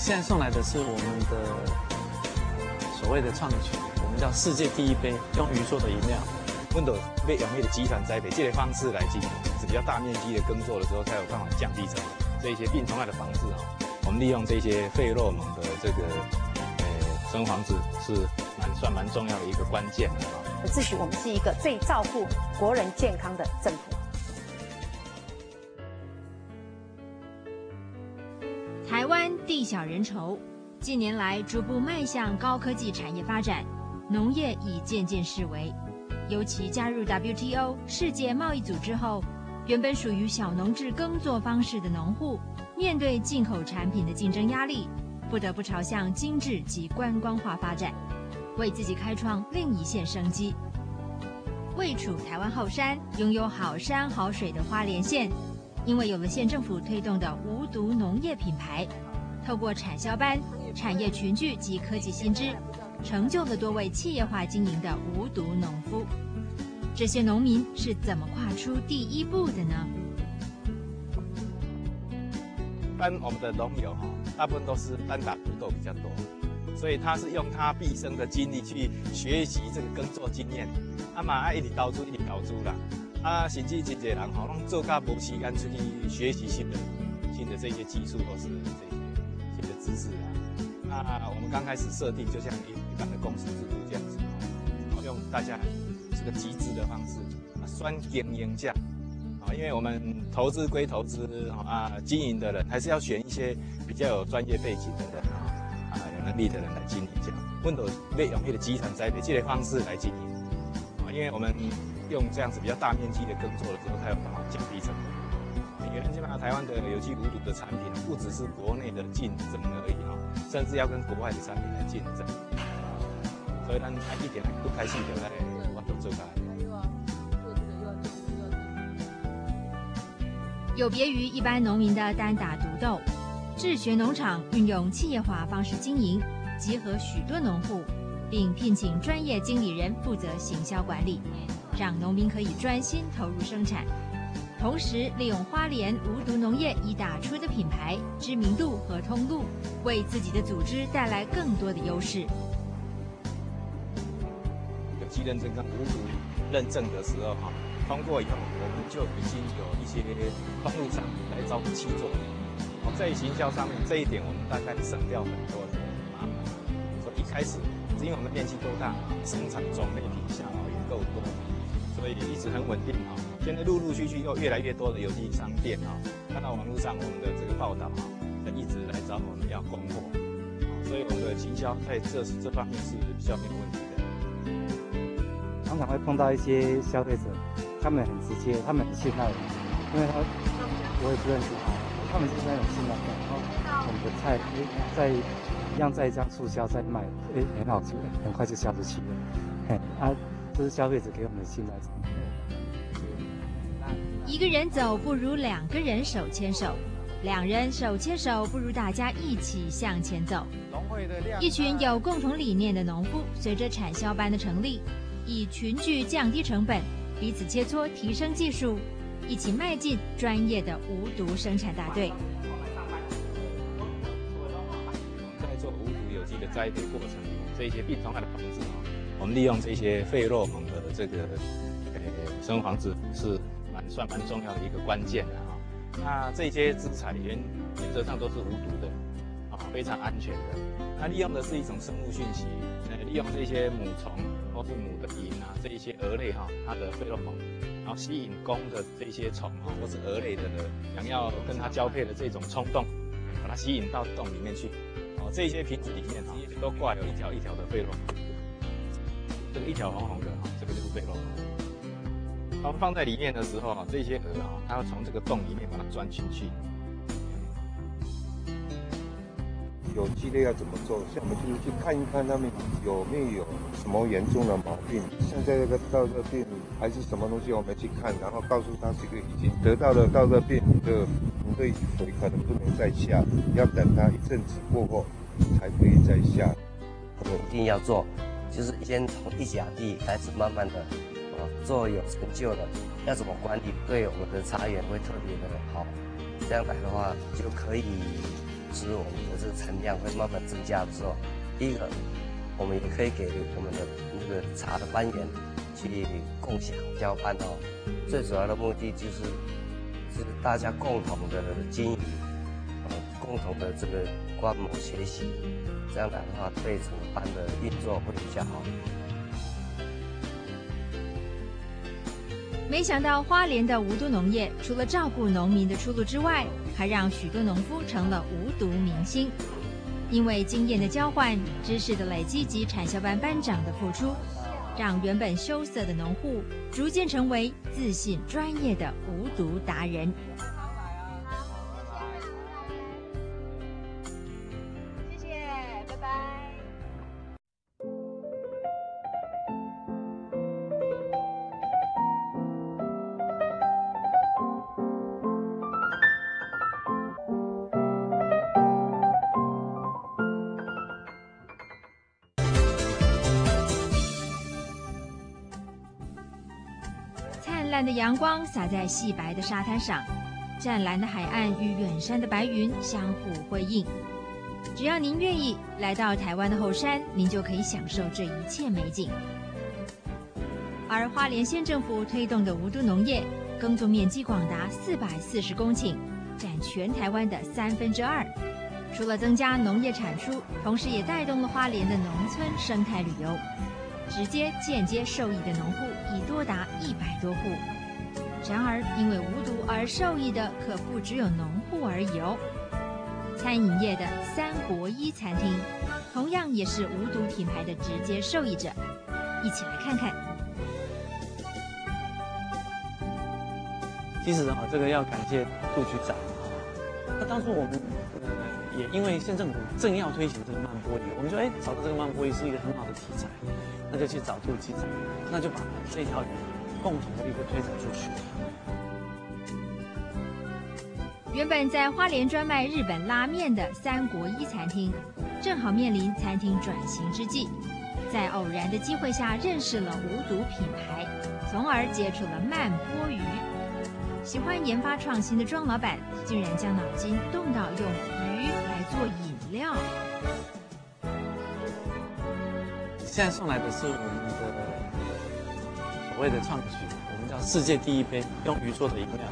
现在送来的是我们的所谓的创举，我们叫世界第一杯用鱼做的饮料。 我们都要用那个集团栽培这个方式来进行，是比较大面积的耕作的时候才有办法降低成本。这些病虫害的防治我们利用这些费洛蒙的这个生防治是蛮重要的一个关键的自诩我们是一个最照顾国人健康的政府。 台湾地小人稠，近年来逐步迈向高科技产业发展，农业已渐渐式微。尤其加入 WTO 世界贸易组织后，原本属于小农制耕作方式的农户，面对进口产品的竞争压力，不得不朝向精致及观光化发展，为自己开创另一线生机。位处台湾后山，拥有好山好水的花莲县，因为有了县政府推动的无毒农业品牌，透过产销班、产业群聚及科技新知，成就了多位企业化经营的无毒农夫。这些农民是怎么跨出第一步的呢？ 一般我们的农友大部分都是单打独斗比较多，所以他是用他毕生的精力去学习这个耕作经验，嘛一直投资啦，甚至真侪人拢做到无时间出去学习新的这些技术或是这些新的知识那我们刚开始设定就像一般的公司制度这样子，用大家这个集资的方式选经营者因为我们投资归投资经营的人还是要选一些比较有专业背景的人有能力的人来经营这样。我们都要用那个集团栽培这个方式来经营因为我们用这样子比较大面积的耕作的时候，才有办法降低成本。原来基本上台湾的有机无毒的产品，不只是国内的竞争而已甚至要跟国外的产品来竞争。所以咱一点不开心就来我都做开。 有别于一般农民的单打独斗，智学农场运用企业化方式经营，集合许多农户，并聘请专业经理人负责行销管理，让农民可以专心投入生产，同时利用花莲无毒农业已打出的品牌知名度和通路，为自己的组织带来更多的优势。 有机认证跟无毒认证的时候通过以后，我们就已经有一些通路上来招募契作。在行销上面这一点，我们大概省掉很多的麻烦。所以一开始是因为我们面积够大，生产种类品项也够多，所以一直很稳定现在陆陆续续又越来越多的有机商店看到网络上我们的这个报道一直来找我们要供货所以我们的行销在这方面是比较没有问题的。 常常会碰到一些消费者，他们很直接，他们很信赖我，因为我也不认识他们是那种信赖感，然后我们的菜在一张促销在卖，很好吃，很快就销出去了。这是消费者给我们的信赖。 一个人走不如两个人手牵手，两人手牵手不如大家一起向前走。一群有共同理念的农夫，随着产销班的成立，以群聚降低成本，彼此切磋提升技术，一起迈进专业的无毒生产大队。 在做无毒有机的栽培过程里面，这些病虫害的防治我们利用这些费洛蒙的这个生物防治是算蛮重要的一个关键的那这些资材原则上都是无毒的非常安全的。它利用的是一种生物讯息，利用这些母虫或是母的蝇这一些蛾类它的费洛蒙，然后吸引公的这些虫或是蛾类的想要跟它交配的这种冲动，把它吸引到洞里面去。这些瓶子里面都挂有一条一条的费洛蒙，这个一条红红的这个就是费洛蒙。它们放在里面的时候这些蛾它要从这个洞里面把它钻进去。 有机类要怎么做？像我们就是去看一看他们有没有什么严重的毛病，像这个稻热病还是什么东西，我们去看，然后告诉他这个已经得到了稻热病的对水可能不能再下，要等它一阵子过后才可以再下。 我们一定要做，就是先从一甲地开始，慢慢的做有成就的，要怎么管理，对我们的茶园会特别的好。这样来的话，就可以知我们的这个产量会慢慢增加的时候，第一个，我们也可以给我们的那个茶的班员去共享交班哦。最主要的目的就是大家共同的经营，共同的这个观摩学习，这样来的话，对整个班的运作会比较好。 没想到花莲的无毒农业，除了照顾农民的出路之外，还让许多农夫成了无毒明星。因为经验的交换、知识的累积及产销班班长的付出，让原本羞涩的农户逐渐成为自信专业的无毒达人。 谢谢，拜拜。 灿烂的阳光洒在细白的沙滩上，湛蓝的海岸与远山的白云相互辉映。只要您愿意来到台湾的后山，您就可以享受这一切美景。而花莲县政府推动的无毒农业，耕作面积广达440公顷，占全台湾的2/3。除了增加农业产出，同时也带动了花莲的农村生态旅游。直接、间接受益的农户已多达100多户。然而，因为无毒而受益的可不只有农户而已哦。餐饮业的3国1餐厅，同样也是无毒品牌的直接受益者。一起来看看。 其实这个要感谢杜局长。那当初我们也因为县政府正要推行这个慢波鱼，我们说找到这个慢波鱼是一个很好的题材，那就去找杜局长，那就把这条鱼共同的一个推展出去。 原本在花莲专卖日本拉面的3国1餐厅，正好面临餐厅转型之际，在偶然的机会下认识了无毒品牌，从而接触了慢波鱼。喜欢研发创新的庄老板，竟然将脑筋动到用鱼来做饮料。 现在送来的是我们的所谓的创举，我们叫世界第一杯用鱼做的饮料。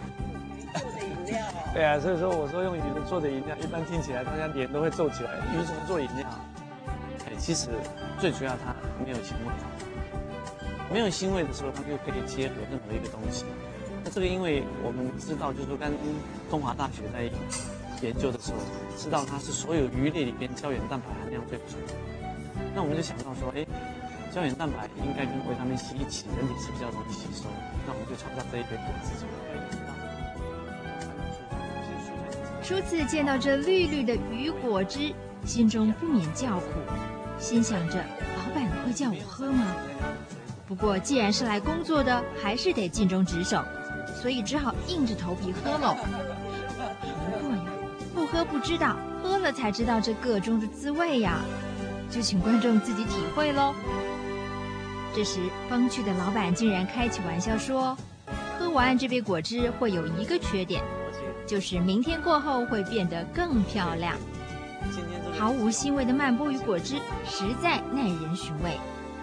对啊，所以说我说用鱼做的饮料，一般听起来大家脸都会皱起来。鱼怎么做饮料？其实最主要它没有腥味，没有腥味的时候，它就可以结合任何一个东西。那这个因为我们知道，就是说跟东华大学在研究的时候，知道它是所有鱼类里边胶原蛋白含量最足。那我们就想到说，胶原蛋白应该跟维他命 C 一起，人体是比较容易吸收。那我们就创造这一杯果汁就可以。 初次见到这绿绿的鱼果汁，心中不免叫苦，心想着老板会叫我喝吗？不过既然是来工作的，还是得尽忠职守，所以只好硬着头皮喝喽。不过呀，不喝不知道，喝了才知道这个中的滋味呀，就请观众自己体会喽。这时，风趣的老板竟然开起玩笑说，喝完这杯果汁会有一个缺点，就是明天过后会变得更漂亮。毫无腥味的慢波鱼果汁实在耐人寻味。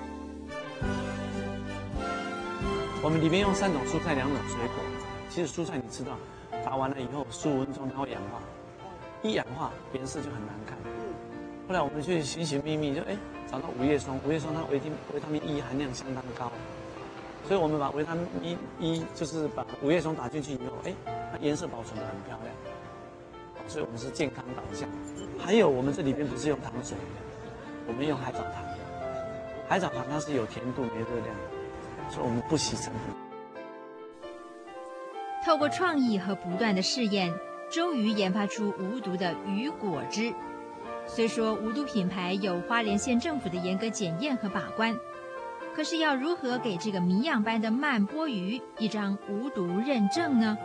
我们里面用3种蔬菜、2种水果。其实蔬菜你知道，炸完了以后15分钟它会氧化，一氧化颜色就很难看。后来我们去寻觅觅，就找到五叶松，五叶松它维他命 E 含量相当高，所以我们把维他命 E 就是把五叶松打进去以后，它颜色保存得很漂亮。所以我们是健康导向。还有我们这里边不是用糖水，我们用海藻糖。海藻糖它是有甜度没热量，所以我们不惜成本。 透过创意和不断的试验，终于研发出无毒的鱼果汁。虽说无毒品牌有花莲县政府的严格检验和把关，可是要如何给这个谜样般的慢波鱼一张无毒认证呢？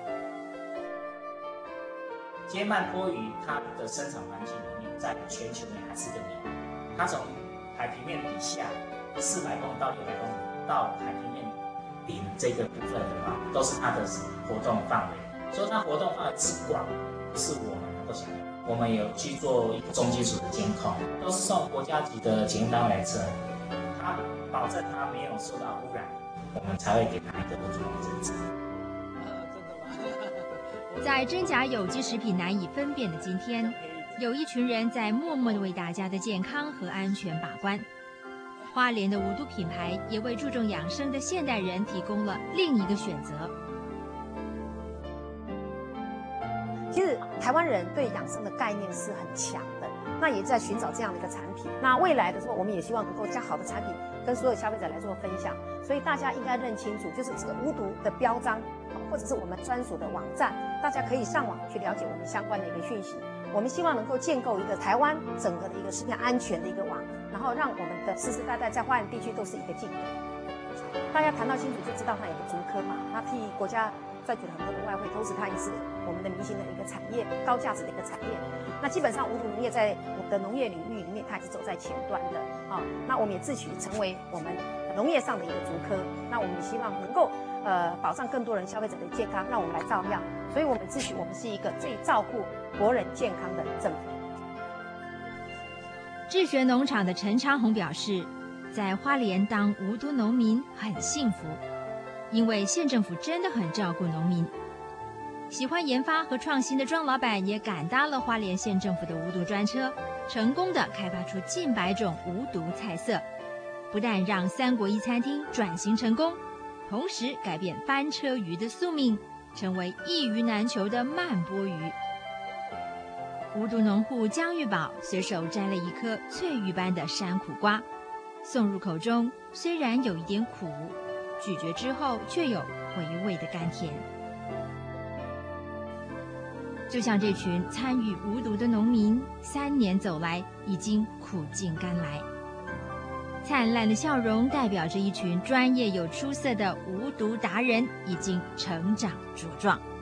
今天慢波鱼它的生产环境里面，在全球内还是个谜。它从海平面底下400公里到600公里到海平面顶这个部分的话，都是它的活动范围。所以它活动范围之广，不是我们够享用。我们有去做一个重金属的监控，都是送国家级的检验单位来测，它保证它没有受到污染，我们才会给它一个无毒认证。 在真假有机食品难以分辨的今天，有一群人在默默地为大家的健康和安全把关。花莲的无毒品牌也为注重养生的现代人提供了另一个选择。 其实台湾人对养生的概念是很强的，那也在寻找这样的一个产品。那未来的时候，我们也希望能够将好的产品跟所有消费者来做分享。所以大家应该认清楚，就是这个无毒的标章，或者是我们专属的网站，大家可以上网去了解我们相关的一个讯息。我们希望能够建构一个台湾整个的一个食品安全的一个网，然后让我们的世世代代在花莲地区都是一个竞争。大家谈到新竹就知道它有个竹科嘛，它替国家赚取了很多的外汇，同时它也是我们的明星的一个产业，高价值的一个产业。那基本上无毒农业在我们的农业领域里面，它也是走在前端的啊。那我们也自诩成为我们农业上的一个竹科。那我们也希望能够保障更多人消费者的健康，让我们来照耀。所以我们自诩我们是一个最照顾国人健康的政府。 智学农场的陈昌宏表示，在花莲当无毒农民很幸福，因为县政府真的很照顾农民。喜欢研发和创新的庄老板也赶搭了花莲县政府的无毒专车，成功的开发出近100种无毒菜色，不但让3国1餐厅转型成功，同时改变翻车鱼的宿命，成为一鱼难求的慢波鱼。无毒农户江玉宝随手摘了一颗翠玉般的山苦瓜，送入口中，虽然有一点苦，咀嚼之后却有回味的甘甜。就像这群参与无毒的农民，3年走来已经苦尽甘来。灿烂的笑容代表着一群专业又出色的无毒达人已经成长茁壮。